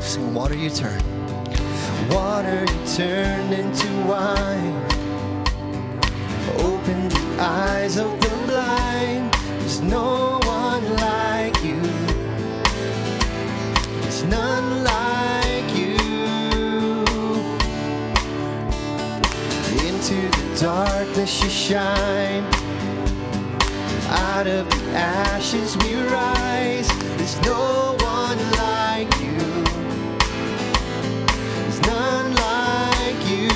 Sing, water you turn. Water you turned into wine. Open the eyes of the blind. There's no one like you. There's none like you. Into the darkness you shine. Out of the ashes we rise. There's no one like you. There's none like you.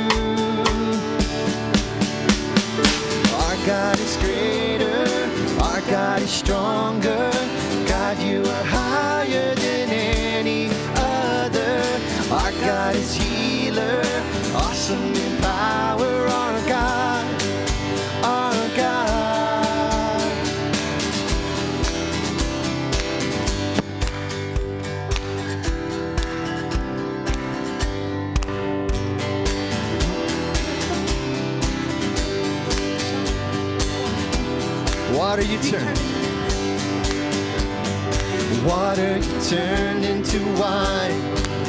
Our God is greater. Our God is stronger. God, you are higher than any other. Our God is healer. Awesome in power. Our God. Our God. Water you turned. Water you turned into wine.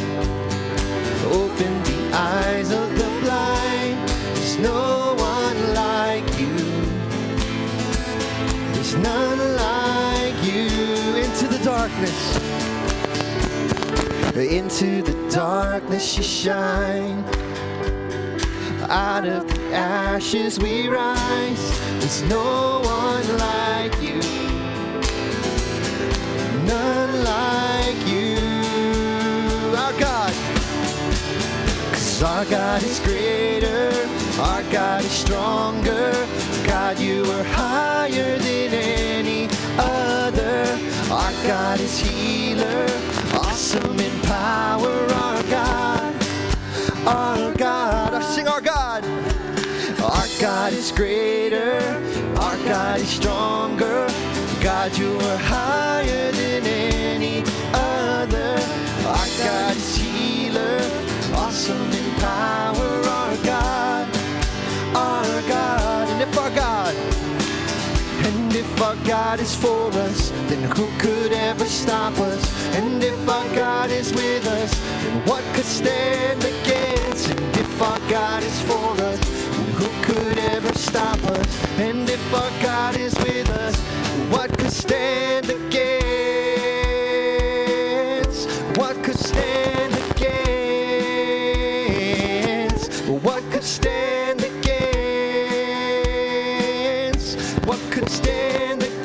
Open the eyes of the blind. There's no one like you. There's none like you. Into the darkness. Into the darkness you shine. Out of the ashes we rise. There's no one like you. None like you. Our God. 'Cause our God is greater. Our God is stronger. God, you are higher than any other. Our God is healer. Awesome in power. Our God. Our God. I sing our God. Our God is greater. Our God is stronger. God, you are higher than any other. Our God is healer. Awesome in power. Our God. Our God. And if our God is for us, then who could ever stop us? And if our God is with us, then what could stand against? And if our God is for us, then who could ever stop us? And if our God is with us, what could stand against? What could stand against? What could stand against? What could stand against?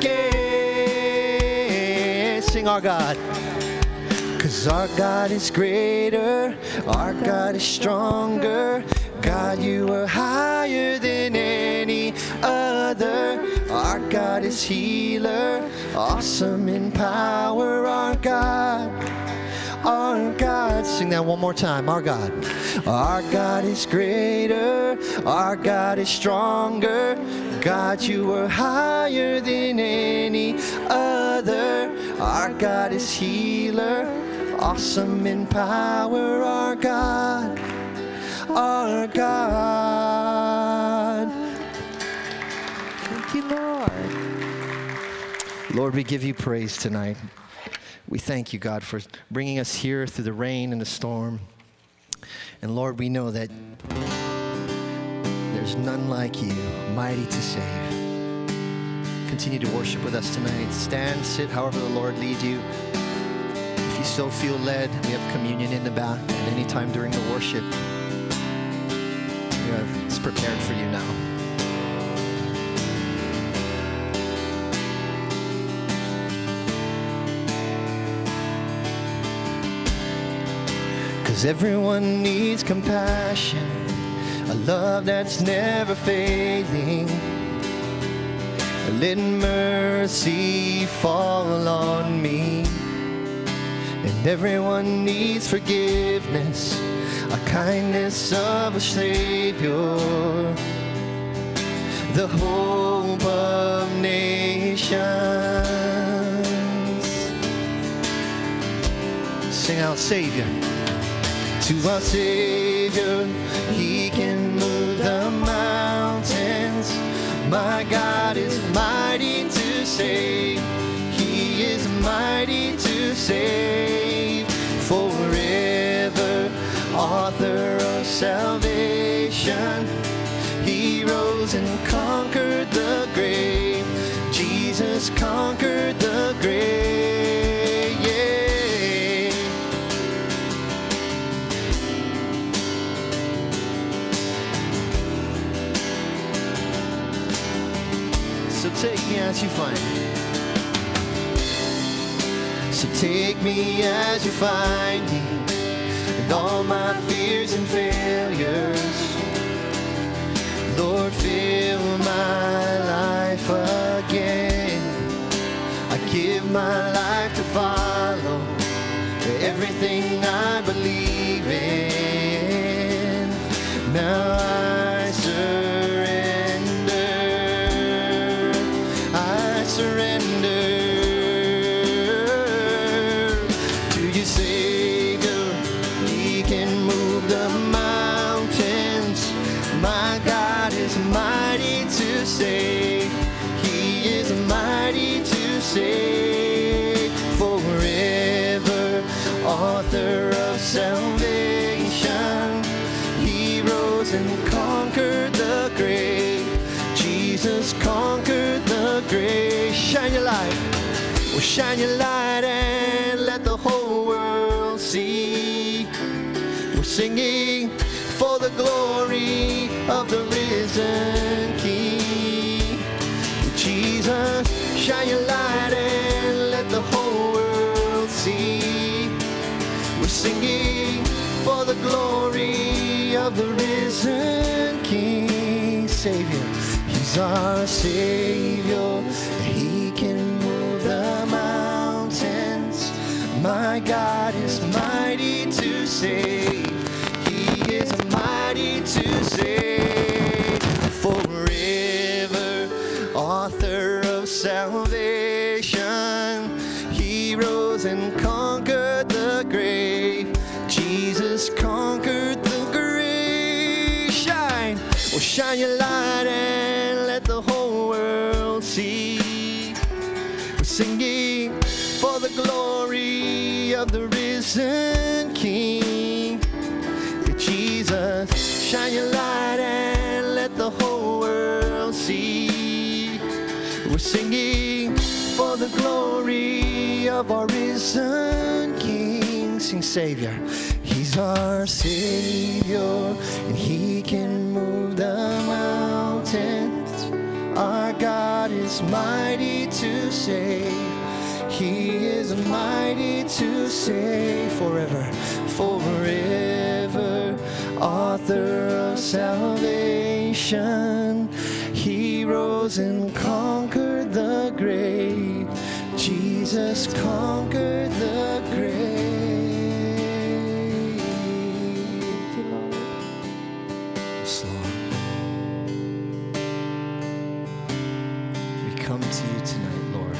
Sing our God. 'Cause our God is greater. Our God is stronger. God, you are higher than any other. Our God is healer. Awesome in power. Our God. Our God. Sing that one more time. Our God. Our God is greater. Our God is stronger. God, you are higher than any other. Our God is healer. Awesome in power. Our God. Our God. Thank you, Lord. Lord, we give you praise tonight. We thank you, God, for bringing us here through the rain and the storm. And Lord, we know that there's none like you, mighty to save. Continue to worship with us tonight. Stand, sit, however the Lord leads you. If you still feel led, we have communion in the back at any time during the worship. It's prepared for you now. Cause everyone needs compassion, a love that's never failing. Let mercy fall on me. And everyone needs forgiveness, a kindness of a Savior, the hope of nations. Sing out, Savior. To our Savior, He can move the mountains. My God is mighty to save. He is mighty to save. For author of salvation. He rose and conquered the grave. Jesus conquered the grave. Yeah. So take me as you find me. So take me as you find me, and all my fears and failures. Lord, fill my life again. I give my life to follow everything I believe in. Now I surrender. I surrender to your Savior. He can move the mountains. My God is mighty to save. He is mighty to save. Forever, author of salvation. He rose and conquered the grave. Jesus conquered the grave. Shine your light. Well, shine your light and let the whole world see. We're singing for the glory of the risen King. Jesus, shine your light and let the whole world see. We're singing for the glory of the risen King. Savior, He's our Savior. He can move the mountains. My God is mighty to save. He is mighty to save. Forever, author of salvation. He rose and conquered the grave. Jesus conquered the grave. Shine, well, shine your light and let the whole world see. We're singing for the glory of the risen King. Jesus, shine your light and let the whole world see. We're singing for the glory of our risen King. Sing Savior. He's our Savior, and He can move the mountains. Our God is mighty to save. He is mighty to save. Forever, forever, author of salvation. He rose and conquered the grave. Jesus conquered the grave. Yes, Lord. We come to you tonight, Lord,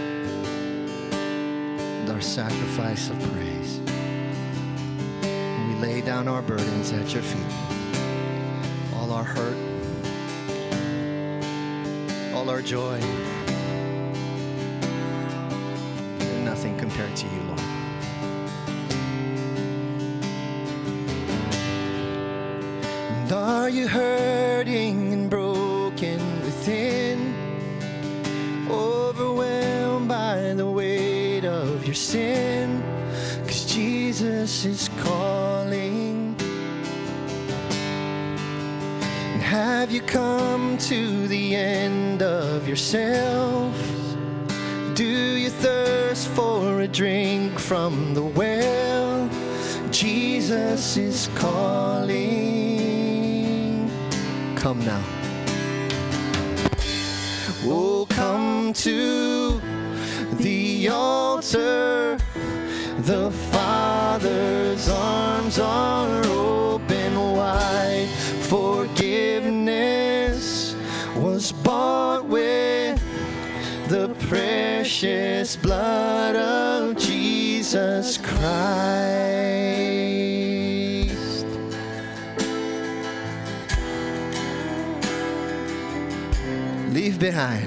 with our sacrifice of praise. We lay down our burdens at your feet. All our hurt, all our joy, they're nothing compared to you, Lord. And are you hurting and broken within, overwhelmed by the weight of your sin? 'Cause Jesus is calling. And have you come to the end of yourself? Do you thirst for a drink from the well? Jesus is calling. Come now. Oh, come to the altar. The Father's arms are open wide. Forgiveness was bought with the precious blood of Jesus Christ. Leave behind.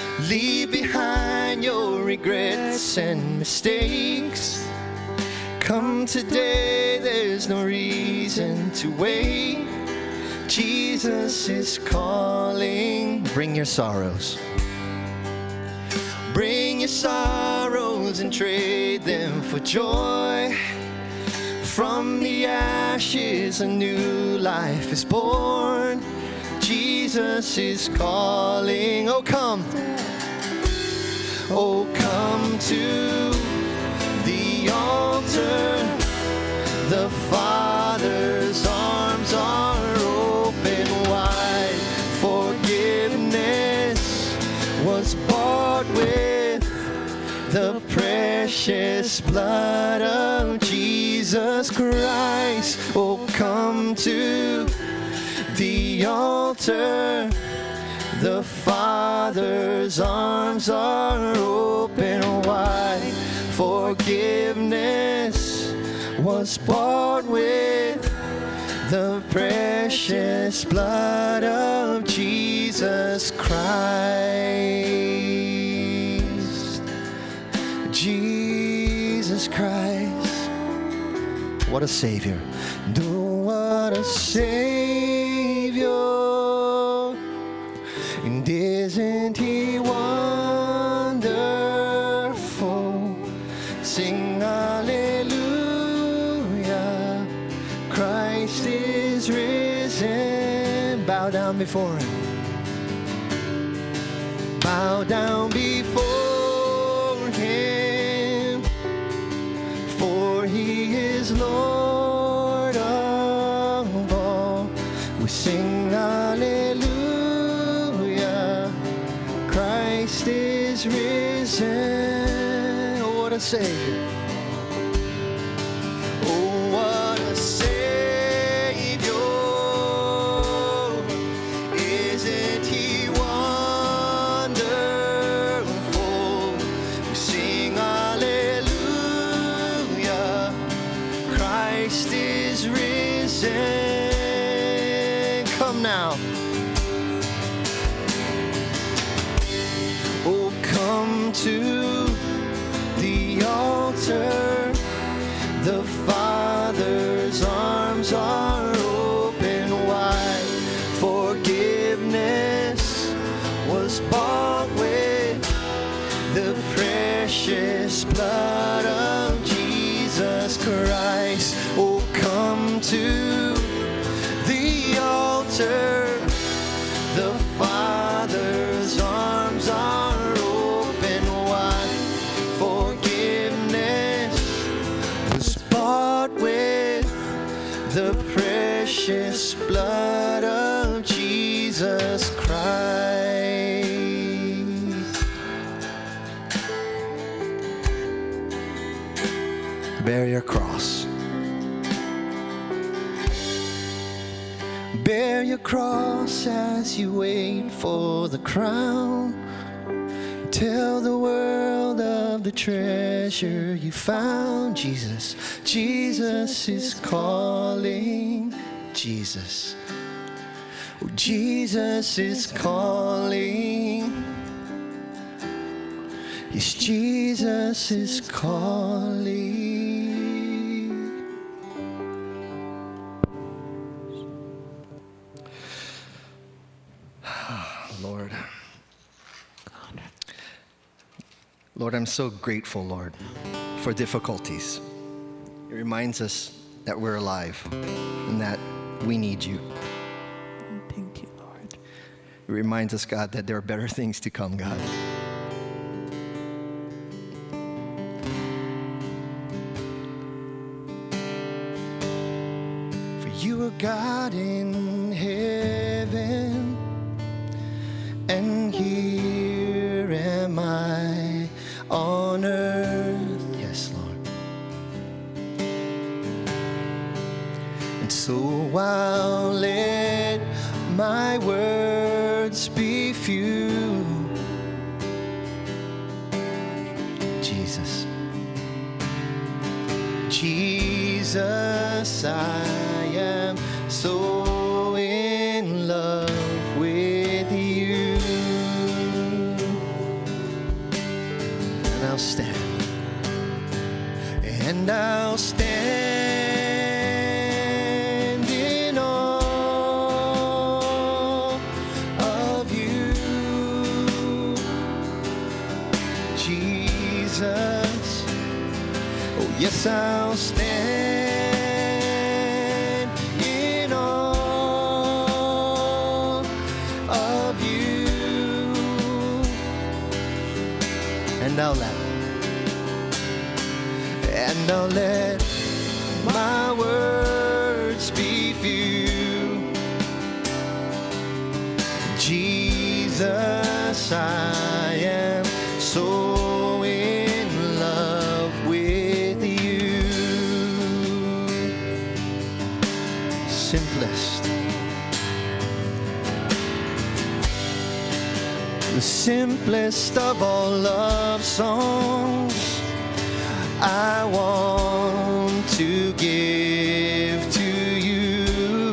Leave behind your regrets and mistakes. Come today, there's no reason to wait. Jesus is calling. Bring your sorrows. Bring your sorrows and trade them for joy. From the ashes a new life is born. Jesus is calling. Oh come. Oh come to the altar. The Father's arms are open wide. Forgiveness was bought with the precious blood of Jesus Christ. Oh, come to the altar. The Father's arms are open wide. Forgiveness was bought with the precious blood of Jesus Christ. Jesus Christ. What a Savior. What a Savior. And isn't He wonderful? Sing hallelujah. Christ is risen. Bow down before Him. Bow down before Him. For He is Lord of all. We sing hallelujah. Christ is risen. Oh, what a Savior. Oh, what a Savior. Isn't He wonderful? We sing hallelujah. Christ is risen. Come now. Oh, come to the altar. The Father's arms are open wide. Forgiveness was bought with the precious blood of Jesus Christ. Oh, come to the altar. The Father's arms are open wide. Forgiveness was bought with the precious blood of Jesus Christ. Bear your cross. Bear your cross as you wait for the crown. Tell the world of the treasure you found. Jesus, Jesus is calling. Jesus, oh, Jesus is calling. Yes, Jesus is calling. Lord, I'm so grateful, Lord, for difficulties. It reminds us that we're alive and that we need you. Thank you, Lord. It reminds us, God, that there are better things to come, God. For you are God in heaven, and here am I on earth. Yes, Lord. And so I'll let my words be few. Jesus. Jesus, I am so in love with you. And I'll stand. and I'll stand in awe of you, Jesus. Oh, yes, I'll stand in awe of you, and I'll let my words be few. Jesus, I am so in love with you. Simplest, the simplest of all love songs I want to give to you.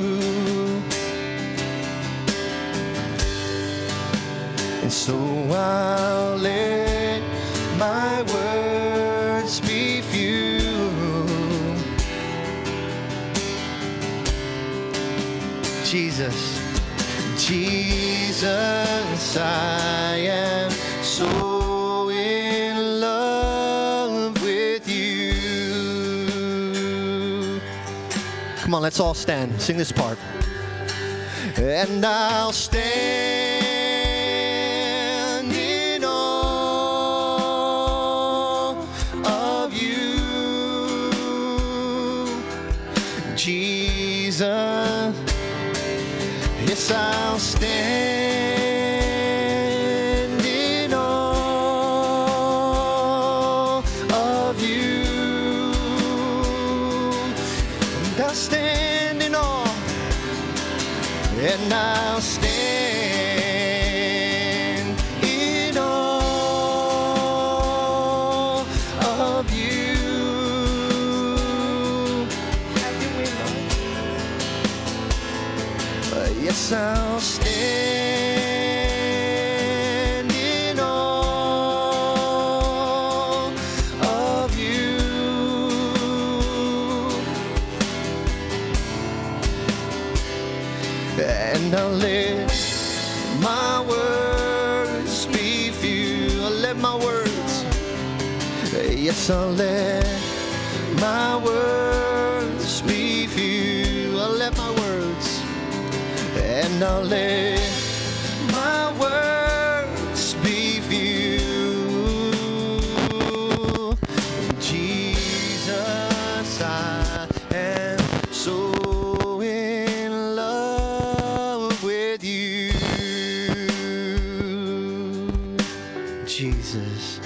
And so I'll let my words be few. Jesus, Jesus, I am so in love with you. Come on, let's all stand. Sing this part. And I'll stand in awe of you, Jesus. Yes, I'll stand in awe of you, and I'll stand in awe, and I'll stand in awe of you. Have your way, Lord. Yes, I'll stand in awe of you, and I'll let my words be few. I'll let my words, yes, I'll let my words be few. I'll let my words, and I'll let my words be few. Jesus, I am so in love with you. Jesus,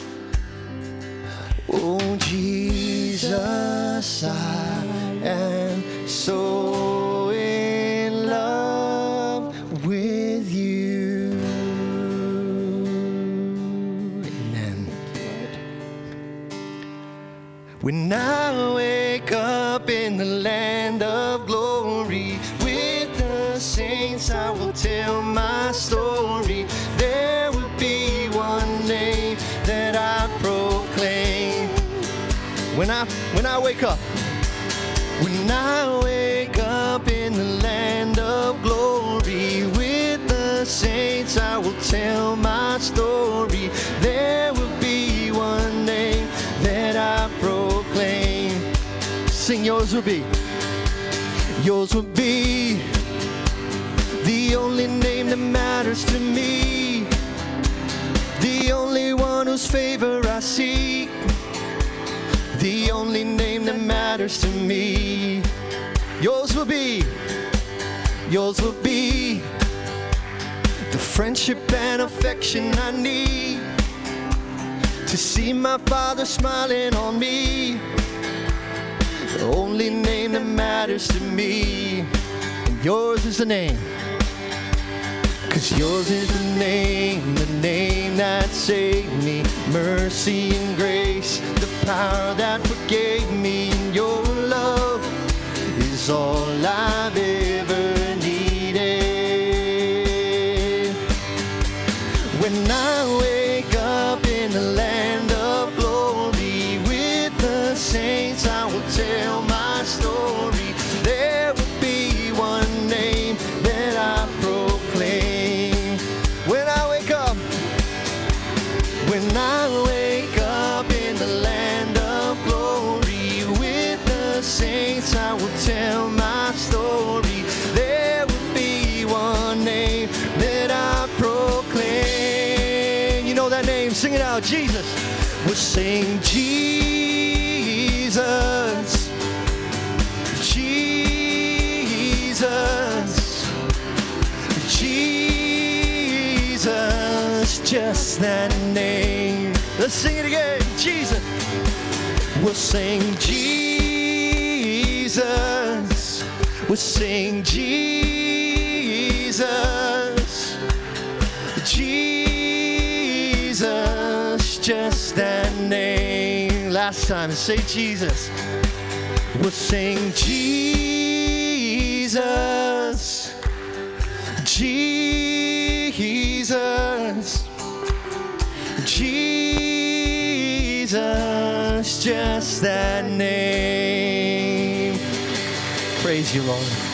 oh Jesus, I am so in love with you. Amen. When I wake up in the land of glory with the saints, I will tell my story. There will be one name that I proclaim. When I wake up, when I wake up in the land of glory with the saints, I will tell my story. There will be one name that I proclaim. Sing, yours will be. Yours will be the only name that matters to me, the only one whose favor I seek, the only name that matters to me. Yours will be the friendship and affection I need to see my Father smiling on me, the only name that matters to me. And yours is the name, 'cause yours is the name that saved me, mercy and grace, the power that forgave me. And your love is all I've ever needed. When I wake up in the land of glory with the saints, sing Jesus, Jesus, Jesus, just that name. Let's sing it again. Jesus. We'll sing Jesus. We'll sing Jesus. Jesus, just that name. Last time, say Jesus. We'll sing Jesus. Jesus. Jesus, just that name. Praise you, Lord.